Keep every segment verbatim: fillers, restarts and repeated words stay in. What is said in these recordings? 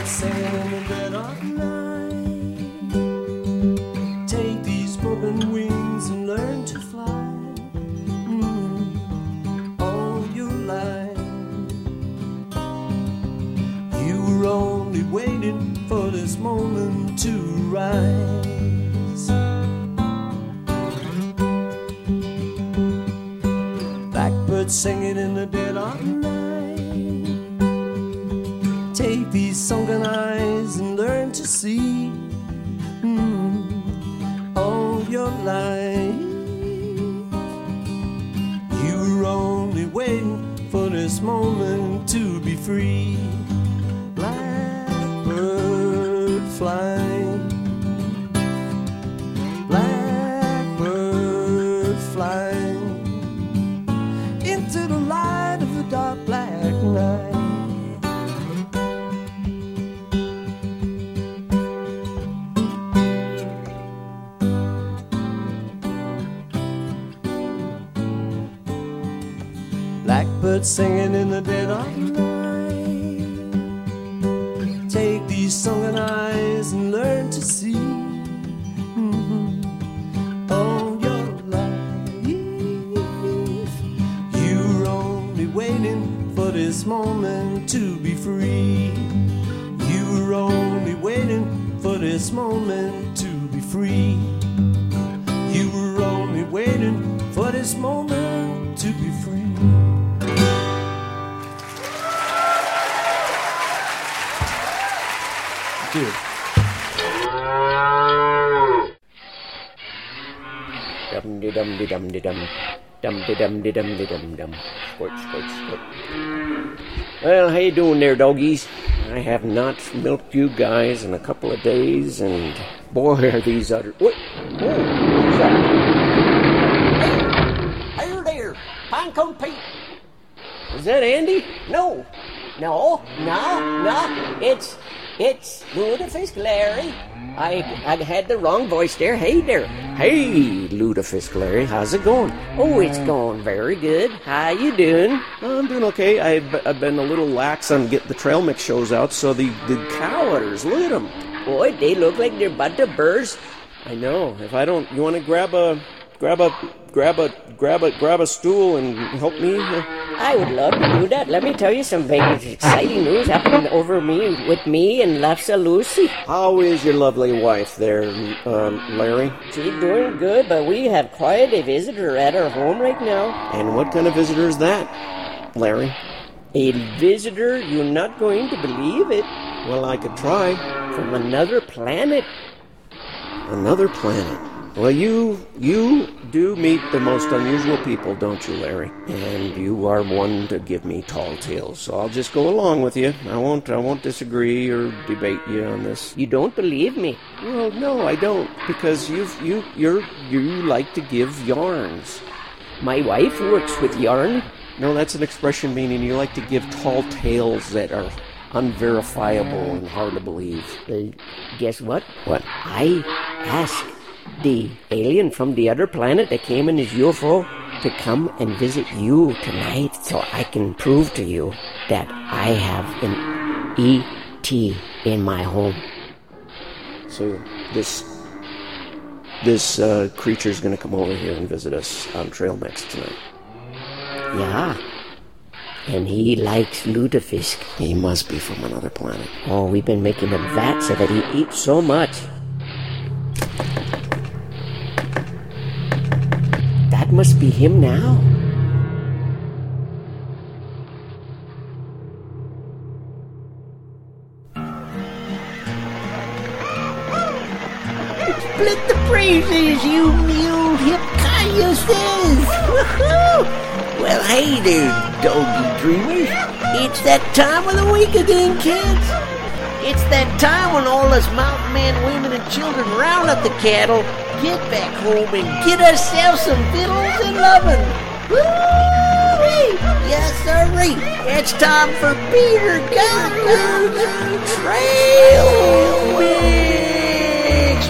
singing in the dead of night. Take these broken wings and learn to fly. Mm, all your life, you were only waiting for this moment to rise. Blackbird singing in the dead of night. Take these sunken eyes and learn to see. Mm, all your life, you were only waiting for this moment to be free. Blackbird flying, blackbird flying into the light of the dark black night. Blackbird singing in the dead of night. Take these sunken eyes and learn to see. Mm-hmm. All your life, you were only waiting for this moment to be free. You were only waiting for this moment to be free. You were only waiting for this moment to be free. Dude. Dum de dum de dum de dum. Dum de dum de dum de dum dum. Squirt, squirt, squirt. Well, how you doing there, doggies? I have not milked you guys in a couple of days, and boy, are these other... What? Oh, what's that? Hey, hey there, Pinecone Pete. Is that Andy? No. No, no, no. It's... It's Ludafisk Larry. I I had the wrong voice there. Hey there. Hey, Ludafisk Larry. How's it going? Oh, it's going very good. How you doing? I'm doing okay. I've, I've been a little lax on getting the trail mix shows out, so the, the cow udders, look at them. Boy, they look like they're about to burst. I know. If I don't... You want to grab a... Grab a... Grab a... Grab a... Grab a stool and help me? I would love to do that. Let me tell you some very exciting news happening over me, with me and Lafsa Lucy. How is your lovely wife there, um, Larry? She's doing good, but we have quite a visitor at our home right now. And what kind of visitor is that, Larry? A visitor, you're not going to believe it. Well, I could try. From another planet. Another planet? Well, you you do meet the most unusual people, don't you, Larry? And you are one to give me tall tales, so I'll just go along with you. I won't I won't disagree or debate you on this. You don't believe me? Well, no, I don't, because you you you're you like to give yarns. My wife works with yarn. No, that's an expression meaning you like to give tall tales that are unverifiable and hard to believe. Well, guess what? What? I asked the alien from the other planet that came in his U F O to come and visit you tonight so I can prove to you that I have an E T in my home. So this this uh, creature's going to come over here and visit us on Trail Mix tonight. Yeah. And he likes lutefisk. He must be from another planet. Oh, we've been making him fat so that he eats so much. That must be him now. Split the praises, you mule hip cayuses! Woohoo! Well, hey there, doggy dreamers. It's that time of the week again, kids. It's that time when all us mountain men, women, and children round up the cattle, get back home, and get ourselves some victuals and lovin'. Woo-wee! Yes, sirree. It's time for Peter Gunner's Trail Mix.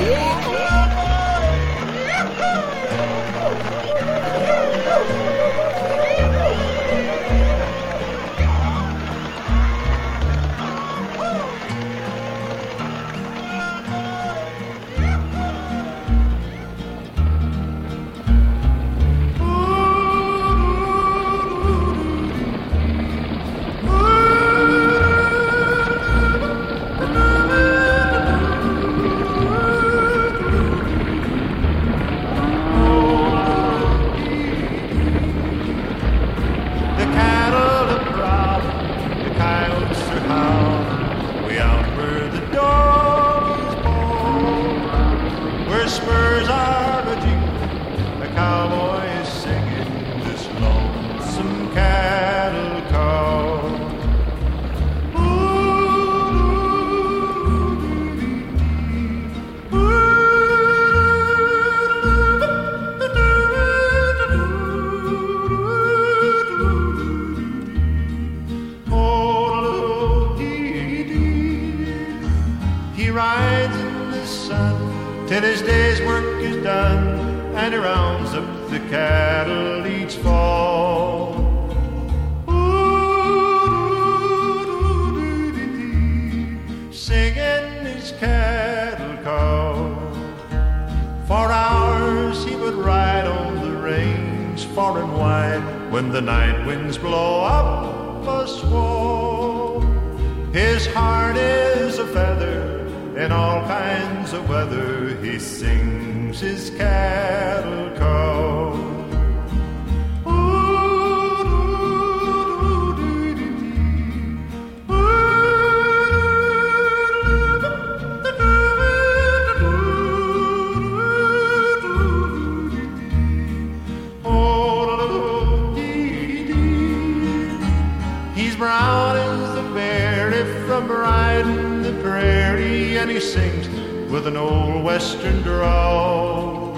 and he rounds up the cattle each fall. Ooh, singing his cattle call. For hours he would ride on the range far and wide when the night winds blow up a squall. His heart is a feather in all kinds of weather. He sings his cattle call. Brown as the berry from riding the prairie, and he sings with an old western drawl.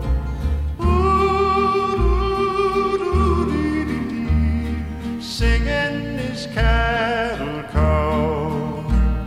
Ooh, singing his cattle call.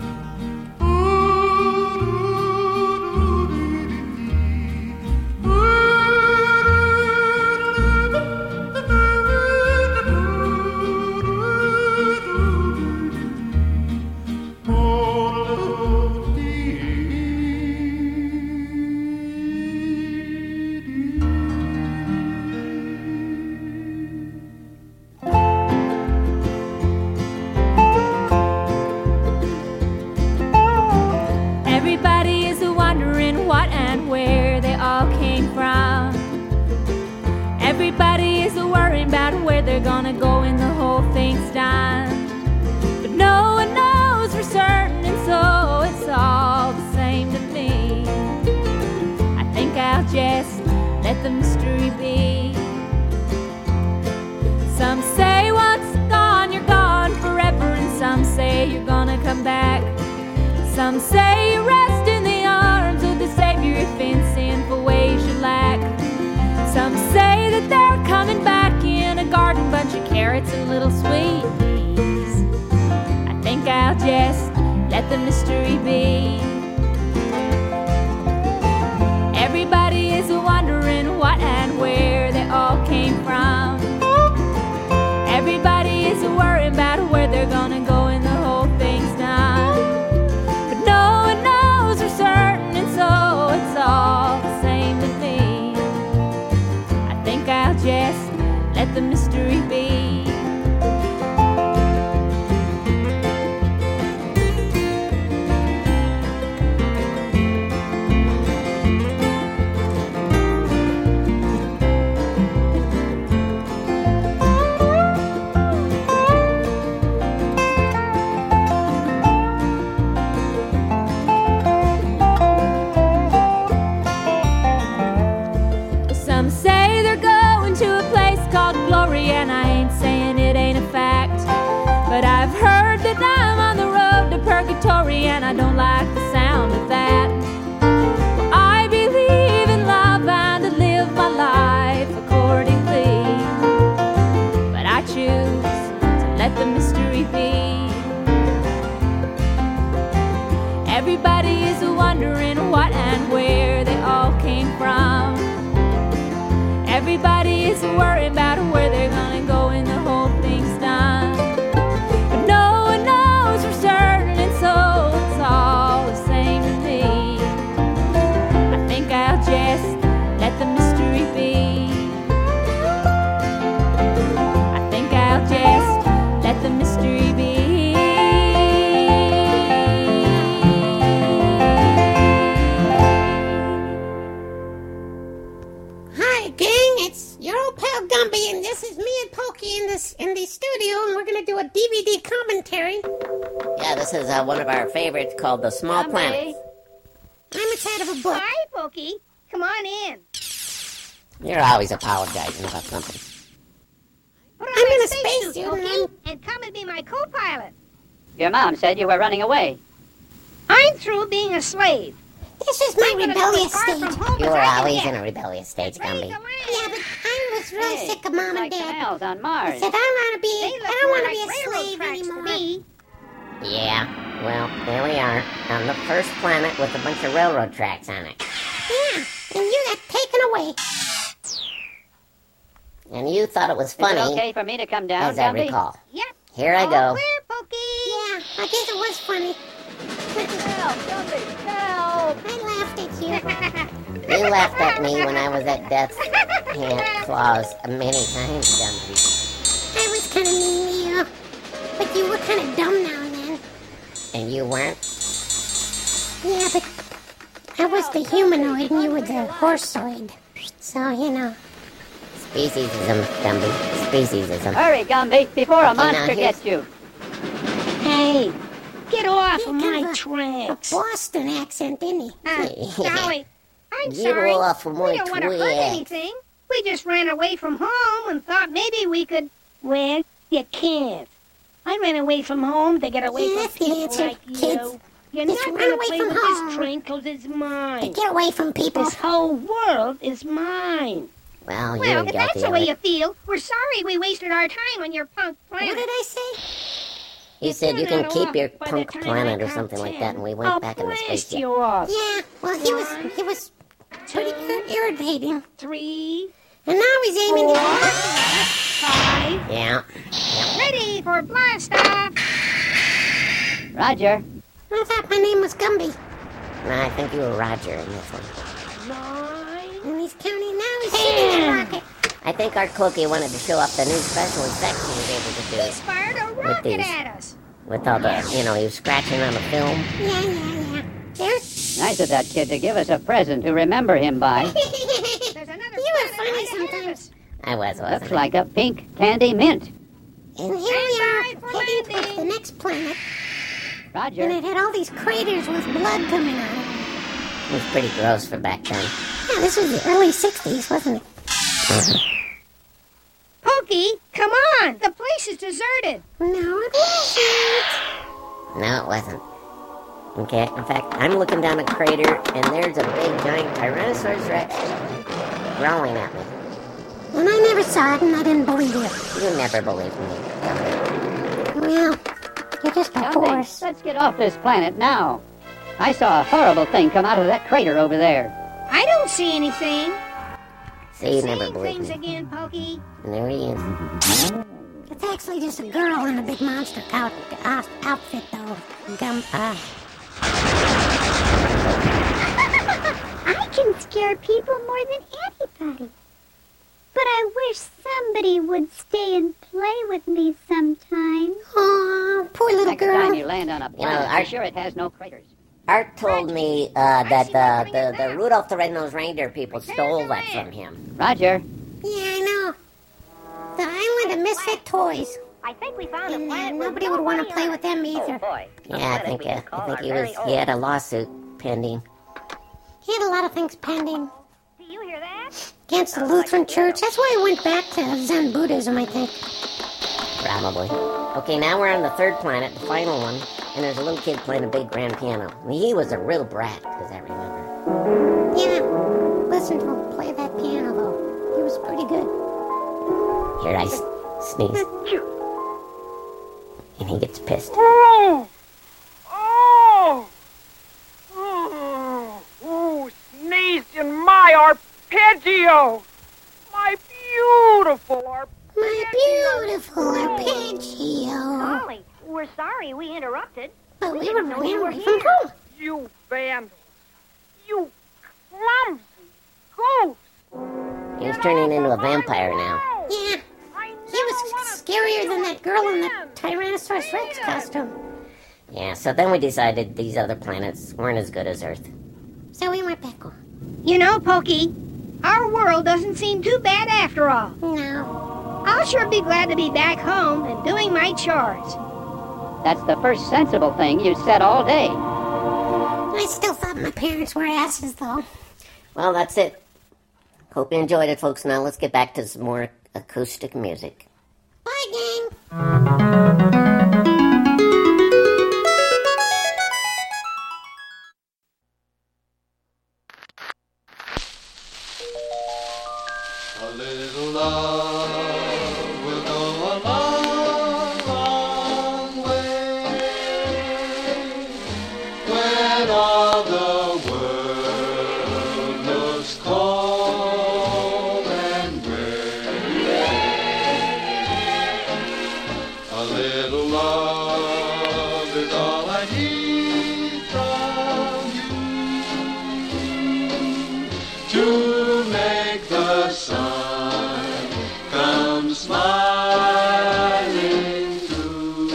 Everybody is wondering what and where they all came from. Everybody is worrying about where they're gonna go when the whole thing's done. But no one knows for certain, and so it's all the same to me. I think I'll just let the mystery be. Some say once gone, you're gone forever, and some say you're gonna come back. Some say you rest in the arms of the Savior if in sinful ways you lack. Some say that they're coming back in a garden, bunch of carrots and little sweeties. I think I'll just let the mystery be. Everybody is wondering what and where they all came from. Everybody is worried about where they're gonna go when the whole thing's done. No one knows for certain, and so it's all the same to me. I think I'll just let the mystery be. Some say they're going to a place called glory, and I ain't saying it ain't a fact. But I've heard that I'm on the road to purgatory, and I don't like the sound of that. Well, I believe in love and to live my life accordingly. But I choose to let the mystery be. Everybody is wondering what and where they all came from. Everybody is worried about where they're gonna go when the whole thing's done. But no one knows for certain, and so it's all the same to me. I think I'll just let the mystery be. I think I'll just let the mystery be. Hi, gang, it's your old pal Gumby, and this is me and Pokey in this in the studio, and we're gonna do a D V D commentary. Yeah, this is uh, one of our favorites called The Small Planet. I'm inside of a book. Hi, Pokey. Come on in. You're always apologizing about something. Put on I'm that in a spacesuit, spacesuit, and Pokey, and come and be my co-pilot. Your mom said you were running away. I'm through being a slave. This is my I'm gonna go rebellious as far stage. from home You as were I can always get. in a rebellious stage, Get ready Gumby. to land. Yeah, but I was really Hey, sick of Mom and like Dad. canals on I Mars. said, I don't want to be, They I look don't more want to like be a railroad slave tracks to anymore. me. Yeah, well, there we are, on the first planet with a bunch of railroad tracks on it. Yeah, and you got taken away. And you thought it was funny. Is it okay for me to come down, As I Gumby? recall. Yep. Here I All go. clear, Pokey. Yeah, I guess it was funny. Help, Gumby, help! I laughed at you. You laughed at me when I was at Death's hand claws many times, Gumby. I was kind of mean to you. But you were kind of dumb now and then. And you weren't? Yeah, but I was the humanoid and you were the horseoid. So, you know. Speciesism, Gumby. Speciesism. Hurry, Gumby, before a Okay, now monster here's- gets you. Hey, get off He of kind my of a- tracks. A Boston accent, didn't he? Uh, Golly, I'm Get sorry. off of my We don't want to hurt tracks. anything. We just ran away from home and thought maybe we could. Well, you can't. I ran away from home to get away Yes, from people answer, like you. kids. You're Just not run going to away play from with home. this train 'cause it's mine. Get away from people. This whole world is mine. Well, you Well, were if that's guilty the of way it. you feel, we're sorry we wasted our time on your punk What planet. did I say? You said you You're can not keep off your by the punk time planet I or count something like ten. that, and we went I'll back in the blast spaceship. you off. Yeah, well, he was he was pretty ir- irritating. Three, And now he's aiming four, at five, Yeah. ready for blast off. Roger. I thought my name was Gumby. No, I think you were Roger in this one. Nine, And he's counting now. He's shooting a rocket. I think our Cookie wanted to show off the new special effects he was able to he's do. fired a With rocket these. at us. With all the, you know, he was scratching on the film. Yeah, yeah, yeah. There's... Nice of that kid to give us a present to remember him by. There's another You were planet funny right ahead of sometimes. us. I was, wasn't Looks I? like a pink candy mint. And here we are, Stand by for heading towards landing. the next planet. And Roger. it had all these craters with blood coming out of it. It was pretty gross for back then. Yeah, this was the early sixties, wasn't it? Pokey, come on. The place is deserted. No, it wasn't. No, it wasn't. Okay, in fact, I'm looking down a crater, and there's a big, giant Tyrannosaurus Rex growling at me. And I never saw it, and I didn't believe you. You never believed me. Well, you're just a Gumby, horse. let's get off this planet now. I saw a horrible thing come out of that crater over there. I don't see anything. See, you never Seeing believed things me. again, Pokey. And there he is. It's actually just a girl in a big monster out, out, outfit, though. Gum, uh, I can scare people more than anybody. But I wish somebody would stay and play with me sometime. aw, poor little Next time you girl. land on a know, planet, I- be sure it has no craters. Art told me uh, that uh, the, the Rudolph the Red-Nosed Reindeer people stole that from him. Roger. Yeah, I know. The island of misfit toys. I think we found And uh, nobody would want to play with them either. boy. Yeah, I think uh, I think he was he had a lawsuit pending. He had a lot of things pending Do you hear that? against the Lutheran Church. That's why he went back to Zen Buddhism, I think. Probably. Okay, now we're on the third planet, the final one, and there's a little kid playing a big grand piano. I mean, he was a real brat, as I remember. Yeah, listen to him play that piano, though. He was pretty good. Here I s- sneeze. And he gets pissed. Oh! Oh! Oh! Oh! Sneezed in my arpeggio! My beautiful arpeggio! My beautiful arpeggio. Golly, we're sorry we interrupted. But we were didn't know you running were away from here. home. You vandals! You clumsy ghost! He's turning into a vampire now. Yeah, I he never was wanna scarier see than you that girl in the again. Tyrannosaurus Rex costume. Yeah, so then we decided these other planets weren't as good as Earth. So we went back home. You know, Pokey, our world doesn't seem too bad after all. No. I'll sure be glad to be back home and doing my chores. That's the first sensible thing you said all day. I still thought my parents were asses, though. Well, that's it. Hope you enjoyed it, folks. Now let's get back to some more acoustic music. Bye, gang. A little love will go a long, long way when all the world looks cold and gray. A little love is all I need from you to make the sun come smiling through.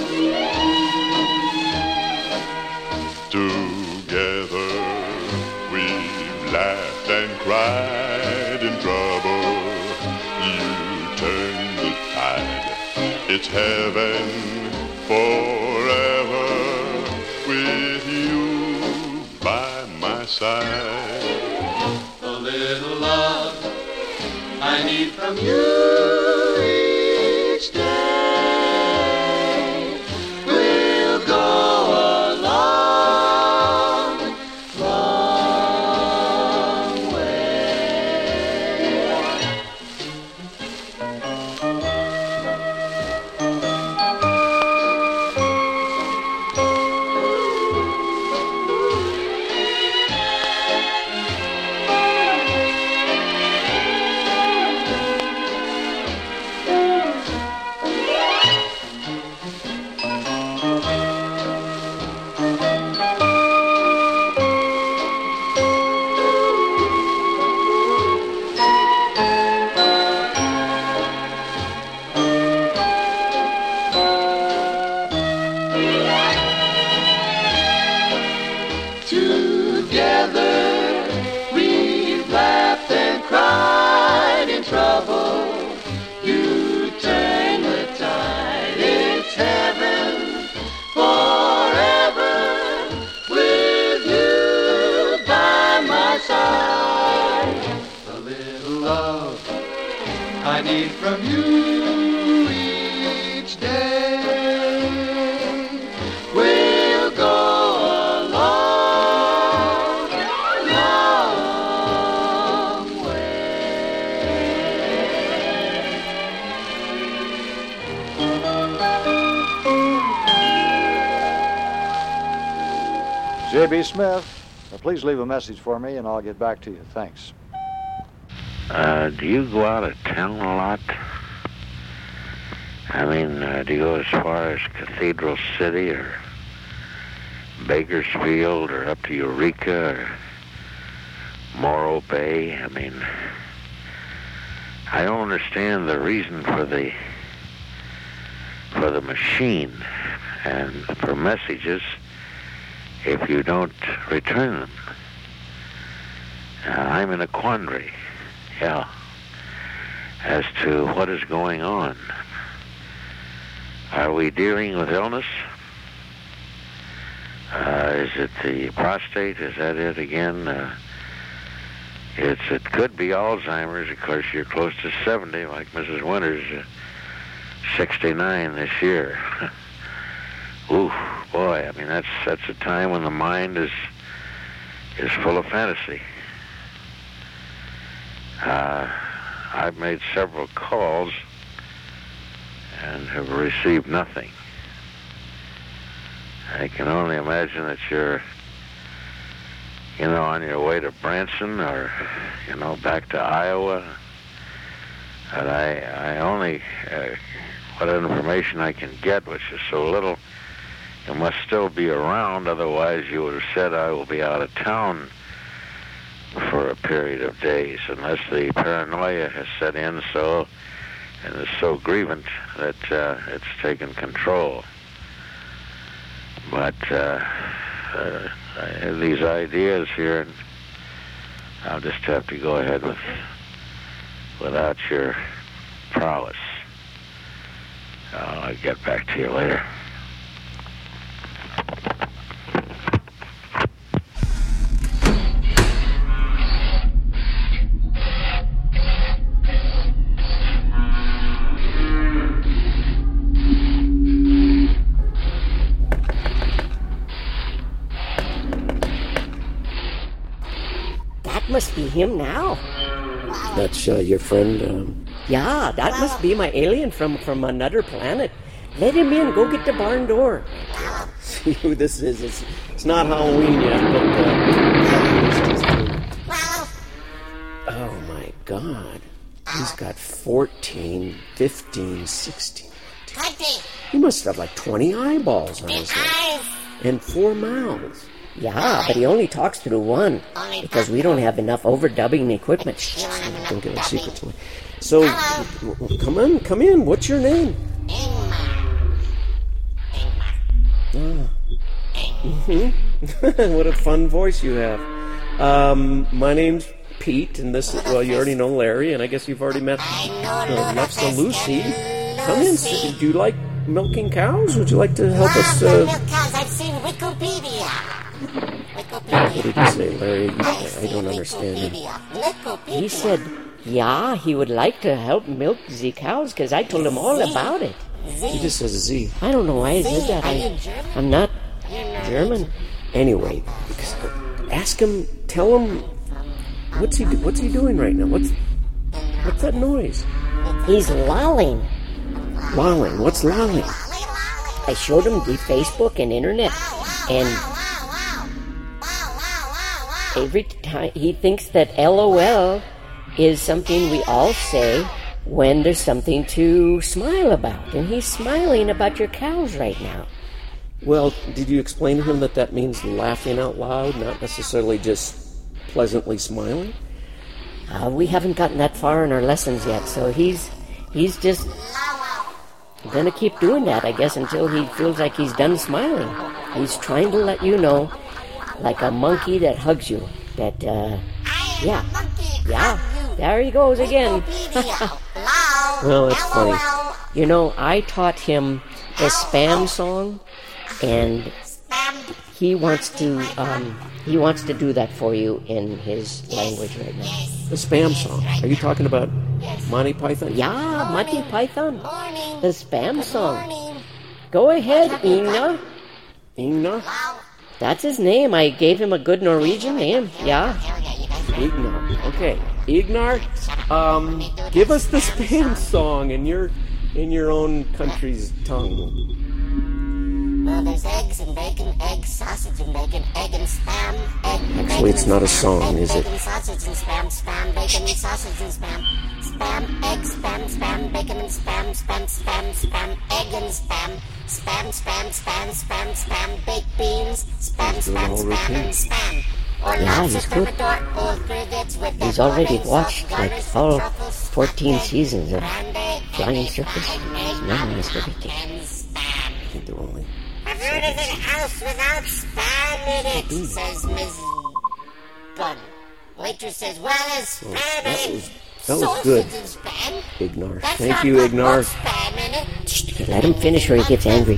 Together we've laughed and cried in trouble. You turn the tide. It's heaven forever with you by my side. A little love I need from you each day will go a long, long way. Together we've laughed and cried in trouble. You turn the tide. It's heaven forever with you by my side. A little love I need from you each day will go a long, long J B. Smith, uh, please leave a message for me and I'll get back to you. Thanks. Uh, do you go out of town a lot? I mean, uh, do you go as far as Cathedral City or Bakersfield or up to Eureka or Morro Bay? I mean, I don't understand the reason for the for the machine and for messages if you don't return them. Uh, I'm in a quandary, yeah, as to what is going on. Are we dealing with illness? Uh, is it the prostate? Is that it again? Uh, it's it could be Alzheimer's. Of course, you're close to seventy, like Missus Winters, uh, sixty-nine this year. Ooh, boy! I mean, that's that's a time when the mind is is full of fantasy. Uh, I've made several calls and have received nothing. I can only imagine that you're, you know, on your way to Branson or, you know, back to Iowa. But I, I only, uh, what information I can get, which is so little, you must still be around, otherwise you would have said I will be out of town for a period of days, unless the paranoia has set in so, and is so grievant that uh, it's taken control. But uh, uh, I have these ideas here, and I'll just have to go ahead with without your prowess. I'll get back to you later. Must be him now. That's uh, your friend? Um... Yeah, that must be my alien from, from another planet. Let him in. Go get the barn door. See who this is. It's, it's not Halloween yet, but... Uh, oh, my God. He's got fourteen, fifteen, sixteen. twenty. He must have like twenty eyeballs on his head. And four mouths. Yeah, but he only talks through one because we don't have enough overdubbing equipment. Shh, don't give our secrets away. So, come on, come in. What's your name? Ah. Mm-hmm. What a fun voice you have. Um, my name's Pete, and this is, well, you already know Larry, and I guess you've already met uh, next to Lucy. Come in. Sit. Do you like milking cows? Would you like to help us? Uh... Milk cows. I've seen Wikipedia. What did you say, Larry? I don't understand you. He said, yeah, he would like to help milk the cows because I told him all about it. He just says a Z. I don't know why I did that. I, I'm not German. Anyway, ask him, tell him, what's he what's he doing right now? What's what's that noise? He's lolling. Lolling? What's lolling? I showed him the Facebook and internet, and every time he thinks that LOL is something we all say when there's something to smile about, and he's smiling about your cows right now. Well, did you explain to him that that means laughing out loud, not necessarily just pleasantly smiling? Uh, we haven't gotten that far in our lessons yet, so he's he's just gonna keep doing that, I guess, until he feels like he's done smiling. He's trying to let you know, like a monkey that hugs you, that, uh, yeah, yeah, there he goes again. Well, that's funny. You know, I taught him the Spam song, and he wants to, um, he wants to do that for you in his language right now. The Spam song? Are you talking about Monty Python? Yeah, Monty Python. The Spam song. Go ahead, Ingna. Ingna? That's his name. I gave him a good Norwegian name. Yeah. Ignar. Okay. Ignar, um, give us the Spam song in your in your own country's tongue. Well, there's eggs and bacon, eggs, sausage and bacon, egg and spam, egg. Actually, it's not a song, is it? Bacon, sausage and spam, spam, bacon, sausage and spam, spam, egg, spam, spam, bacon and spam, spam, spam, spam, egg and spam, spam, spam, spam, spam, spam, baked beans, spam, spam, spam, and spam. Yeah, he's good. He's already watched like all fourteen seasons of Flying Circus. He's memorized everything. I think they're only. I've heard of a house without spam in it, says Missus Bunn. Waitress says, well, there's spam that in it. Was, that was good. Ignar. Thank you, Ignar. Let him finish or he gets angry.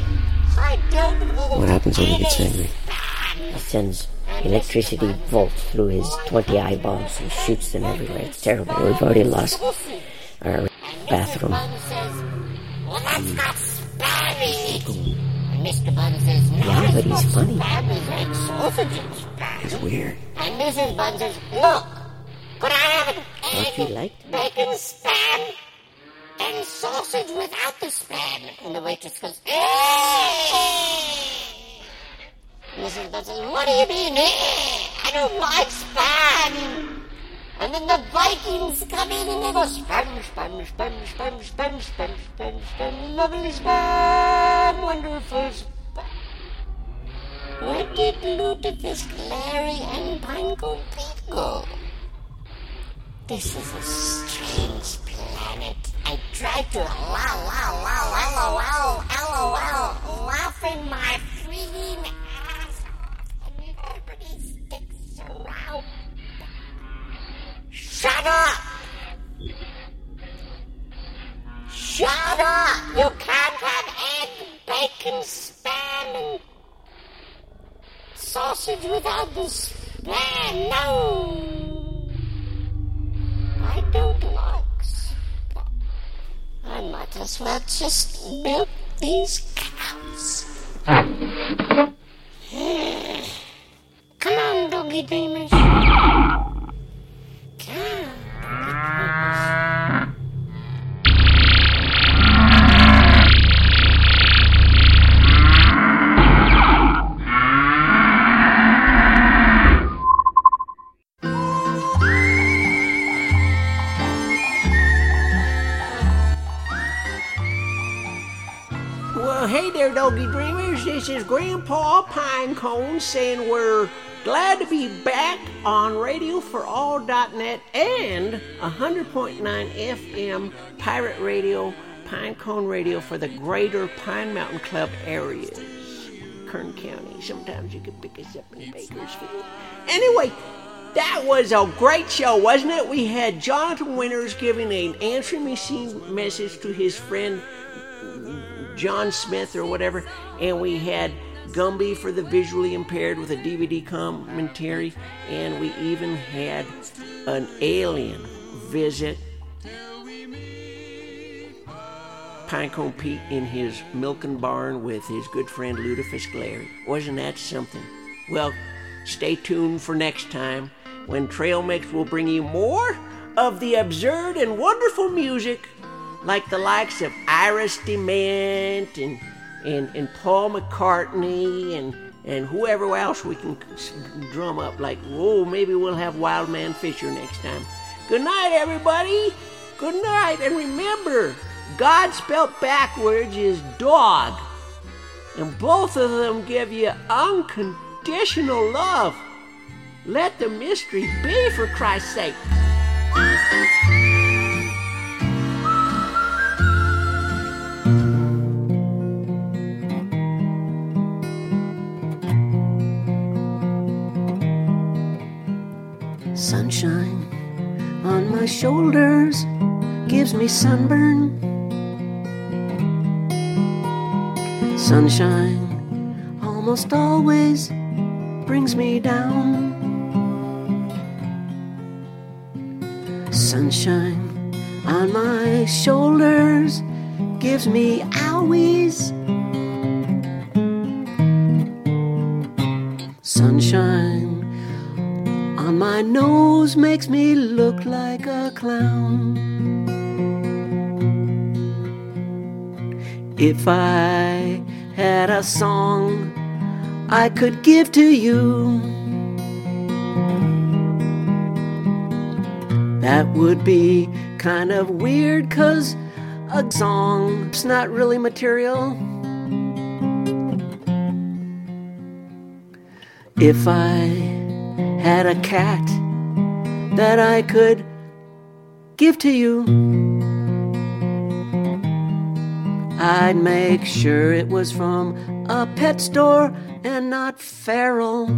What happens when he gets angry? He sends electricity volts through his twenty eyeballs and shoots them everywhere. It's terrible. We've already lost our bathroom. Well, that's not spam in it. Mister Bunn says, no, yeah, but he's funny. Spam is like sausage and spam. He's weird. And Missus Bunn says, look, could I have an egg, liked? bacon, spam, and sausage without the spam? And the waitress goes, eh. Missus Bunn says, what do you mean, eh? I don't like spam. And then the Vikings come in and they go, spam, spam, spam, spam, spam, spam, spam, spam, lovely spam, wonderful spam. Where did Lutefisk, Larry, and Pinecone Pete go? This is a strange planet. I tried to wow, wow, wow, lol, lol, laughing my freaking ass off, and nobody sticks around. Shut up! Shut up! You can't have egg, bacon, spam, and sausage without the spam. No! I don't like spam. I might as well just milk these cows. Come on, doggy dreamers. Well, hey there, Doggy Dreamers. This is Grandpa Pinecone saying we're glad to be back on radio for all dot net and one hundred point nine F M Pirate Radio, Pinecone Radio for the greater Pine Mountain Club areas. Kern County. Sometimes you can pick us up in Bakersfield. Anyway, that was a great show, wasn't it? We had Jonathan Winters giving an answering machine message to his friend John Smith or whatever, and we had Gumby for the visually impaired with a D V D commentary, and we even had an alien visit Pinecone Pete in his milking barn with his good friend Ludafisk Larry. Wasn't that something? Well, stay tuned for next time when Trail Mix will bring you more of the absurd and wonderful music like the likes of Iris DeMent and, and, and Paul McCartney and, and whoever else we can drum up. Like, whoa, maybe we'll have Wildman Fisher next time. Good night, everybody. Good night. And remember, God spelled backwards is dog. And both of them give you unconditional love. Let the mystery be, for Christ's sake. Sunshine on my shoulders gives me sunburn. Sunshine almost always brings me down. Sunshine on my shoulders gives me owies. Sunshine on my nose makes me look like a clown. If I had a song I could give to you, that would be kind of weird, 'cause a song's not really material. If I had a cat that I could give to you, I'd make sure it was from a pet store and not feral.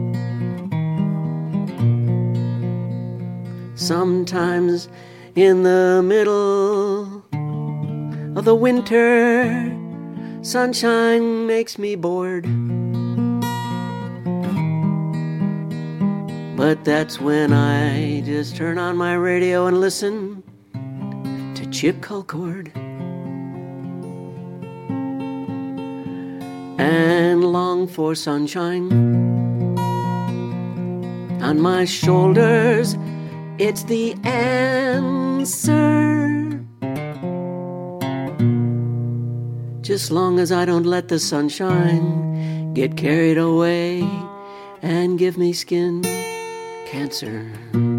Sometimes in the middle of the winter, sunshine makes me bored. But that's when I just turn on my radio and listen to Chip Colcord and long for sunshine on my shoulders. It's the answer. Just long as I don't let the sunshine get carried away and give me skin cancer.